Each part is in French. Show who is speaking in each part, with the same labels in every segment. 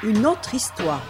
Speaker 1: une autre histoire.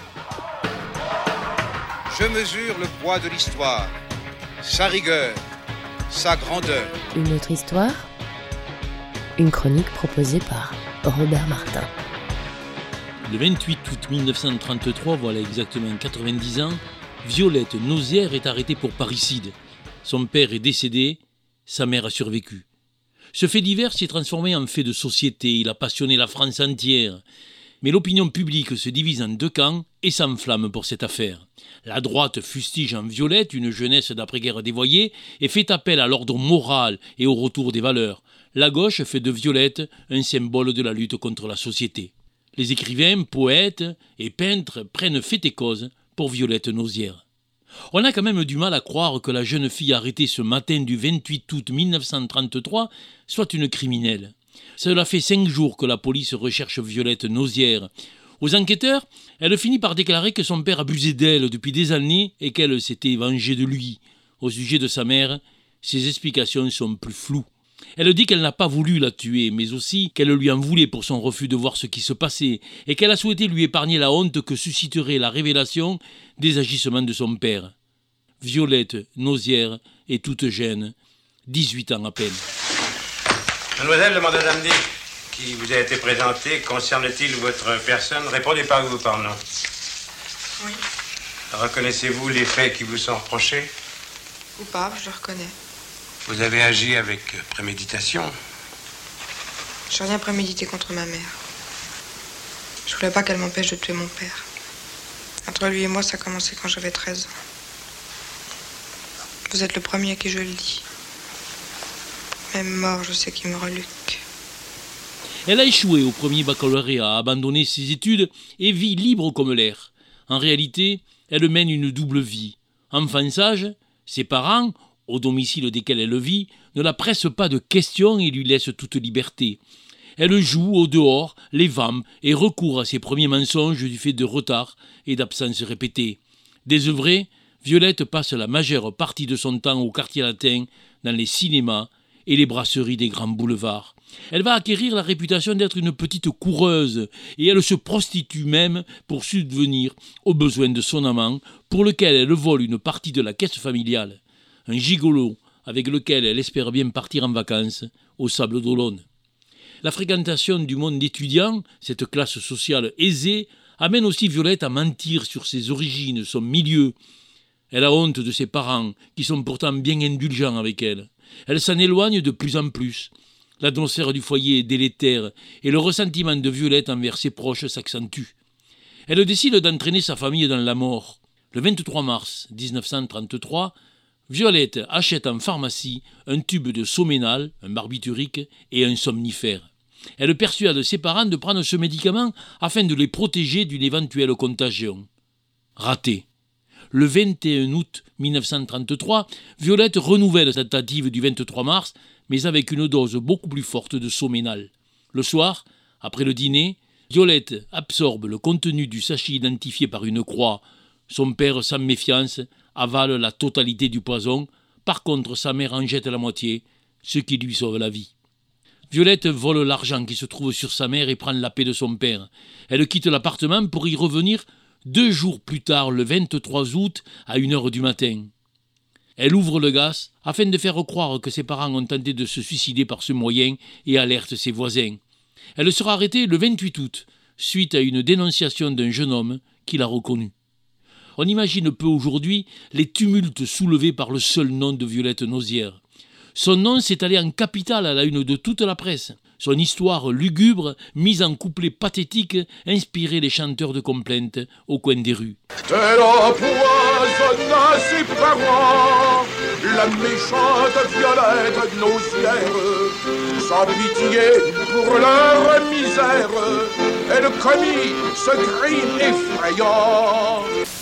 Speaker 2: Je mesure le poids de l'histoire, sa rigueur, sa grandeur.
Speaker 3: Une autre histoire, une chronique proposée par Robert Martin.
Speaker 4: Le 28 août 1933, voilà exactement 90 ans, Violette Nozière est arrêtée pour parricide. Son père est décédé, sa mère a survécu. Ce fait divers s'est transformé en fait de société, il a passionné la France entière. Mais l'opinion publique se divise en deux camps et s'enflamme pour cette affaire. La droite fustige en Violette une jeunesse d'après-guerre dévoyée et fait appel à l'ordre moral et au retour des valeurs. La gauche fait de Violette un symbole de la lutte contre la société. Les écrivains, poètes et peintres prennent fait et cause pour Violette Nozière. On a quand même du mal à croire que la jeune fille arrêtée ce matin du 28 août 1933 soit une criminelle. Cela fait 5 jours que la police recherche Violette Nozière. Aux enquêteurs, elle finit par déclarer que son père abusait d'elle depuis des années et qu'elle s'était vengée de lui. Au sujet de sa mère, ses explications sont plus floues. Elle dit qu'elle n'a pas voulu la tuer, mais aussi qu'elle lui en voulait pour son refus de voir ce qui se passait et qu'elle a souhaité lui épargner la honte que susciterait la révélation des agissements de son père. Violette Nozière est toute jeune, 18 ans à peine.
Speaker 5: Mademoiselle, le mandat d'amener qui vous a été présenté, concerne-t-il votre personne? Répondez par oui ou par non.
Speaker 6: Oui.
Speaker 5: Reconnaissez-vous les faits qui vous sont reprochés?
Speaker 6: Coupable, je le reconnais.
Speaker 5: Vous avez agi avec préméditation?
Speaker 6: J'ai rien prémédité contre ma mère. Je voulais pas qu'elle m'empêche de tuer mon père. Entre lui et moi, ça a commencé quand j'avais 13 ans. Vous êtes le premier à qui je le dis. Même mort, je sais qu'il me reluque.
Speaker 4: Elle a échoué au premier baccalauréat, a abandonné ses études et vit libre comme l'air. En réalité, elle mène une double vie. Enfant sage, ses parents, au domicile desquels elle vit, ne la pressent pas de questions et lui laissent toute liberté. Elle joue au dehors, les vamps et recourt à ses premiers mensonges du fait de retard et d'absences répétées. Désœuvrée, Violette passe la majeure partie de son temps au quartier latin, dans les cinémas et les brasseries des grands boulevards. Elle va acquérir la réputation d'être une petite coureuse et elle se prostitue même pour subvenir aux besoins de son amant, pour lequel elle vole une partie de la caisse familiale. Un gigolo avec lequel elle espère bien partir en vacances aux Sables d'Olonne. La fréquentation du monde étudiant, cette classe sociale aisée, amène aussi Violette à mentir sur ses origines, son milieu. Elle a honte de ses parents, qui sont pourtant bien indulgents avec elle. Elle s'en éloigne de plus en plus. L'atmosphère du foyer est délétère et le ressentiment de Violette envers ses proches s'accentue. Elle décide d'entraîner sa famille dans la mort. Le 23 mars 1933, Violette achète en pharmacie un tube de Soménal, un barbiturique et un somnifère. Elle persuade ses parents de prendre ce médicament afin de les protéger d'une éventuelle contagion. Raté. Le 21 août 1933, Violette renouvelle sa tentative du 23 mars, mais avec une dose beaucoup plus forte de Soménal. Le soir, après le dîner, Violette absorbe le contenu du sachet identifié par une croix. Son père, sans méfiance, avale la totalité du poison. Par contre, sa mère en jette la moitié, ce qui lui sauve la vie. Violette vole l'argent qui se trouve sur sa mère et prend la paix de son père. Elle quitte l'appartement pour y revenir 2 jours plus tard, le 23 août, à 1h du matin. Elle ouvre le gaz afin de faire croire que ses parents ont tenté de se suicider par ce moyen et alerte ses voisins. Elle sera arrêtée le 28 août, suite à une dénonciation d'un jeune homme qui l'a reconnue. On imagine peu aujourd'hui les tumultes soulevés par le seul nom de Violette Nozière. Son nom s'est allé en capitale à la une de toute la presse. Son histoire lugubre, mise en couplets pathétiques, inspirait les chanteurs de complaintes au coin des rues.
Speaker 7: Elle empoisonna ses parents, la méchante Violette Nozière. Sans pitié pour leur misère, elle commit ce crime effrayant.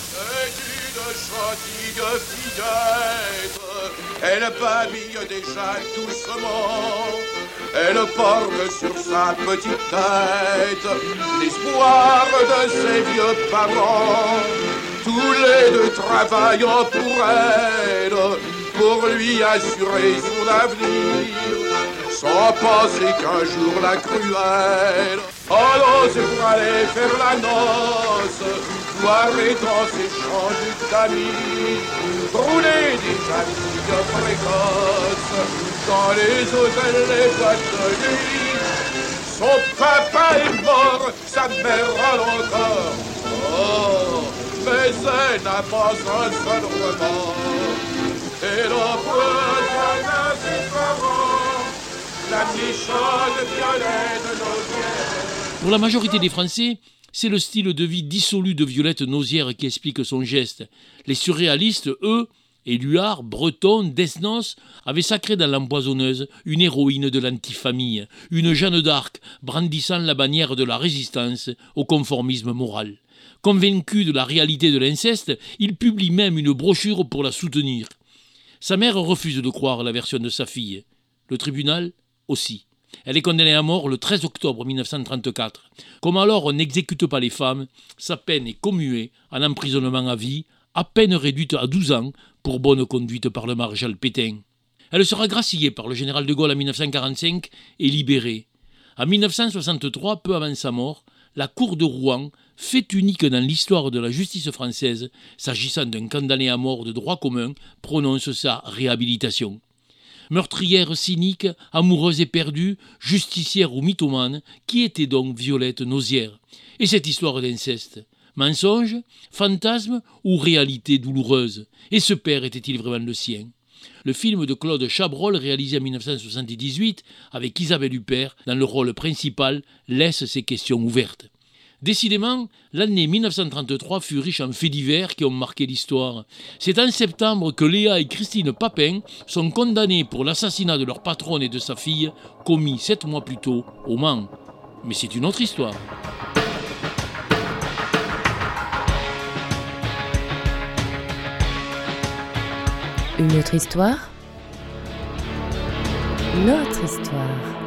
Speaker 7: C'est une gentille fillette, elle babille déjà doucement. Elle porte sur sa petite tête l'espoir de ses vieux parents. Tous les deux travaillant pour elle, pour lui assurer son avenir. sans penser qu'un jour la cruelle allons pour aller faire la noce, boire et danser, changer d'amis, rouler des familles précoces dans les hôtels, les boîtes de nuit. Son papa est mort, sa mère râle encore. Oh, mais elle n'a pas un seul remords. Elle empoisonne à ses parents la méchante Violette Nausière.
Speaker 4: Pour la majorité des Français, c'est le style de vie dissolu de Violette Nausière qui explique son geste. Les surréalistes, eux, Éluard, Breton, Desnos, avaient sacré dans l'empoisonneuse une héroïne de l'antifamille, une Jeanne d'Arc brandissant la bannière de la résistance au conformisme moral. Convaincu de la réalité de l'inceste, il publie même une brochure pour la soutenir. Sa mère refuse de croire la version de sa fille. Le tribunal aussi. Elle est condamnée à mort le 13 octobre 1934. Comme alors on n'exécute pas les femmes, sa peine est commuée en emprisonnement à vie, à peine réduite à 12 ans pour bonne conduite par le maréchal Pétain. Elle sera graciée par le général de Gaulle en 1945 et libérée. En 1963, peu avant sa mort, la Cour de Rouen, fait unique dans l'histoire de la justice française, s'agissant d'un condamné à mort de droit commun, prononce sa réhabilitation. Meurtrière cynique, amoureuse et perdue, justicière ou mythomane, qui était donc Violette Nausière? Et cette histoire d'inceste? Mensonge, fantasme ou réalité douloureuse? Et ce père était-il vraiment le sien? Le film de Claude Chabrol, réalisé en 1978, avec Isabelle Huppert, dans le rôle principal, laisse ces questions ouvertes. Décidément, l'année 1933 fut riche en faits divers qui ont marqué l'histoire. C'est en septembre que Léa et Christine Papin sont condamnées pour l'assassinat de leur patronne et de sa fille, commis 7 mois plus tôt au Mans. Mais c'est une autre histoire.
Speaker 3: Une autre histoire? Notre histoire.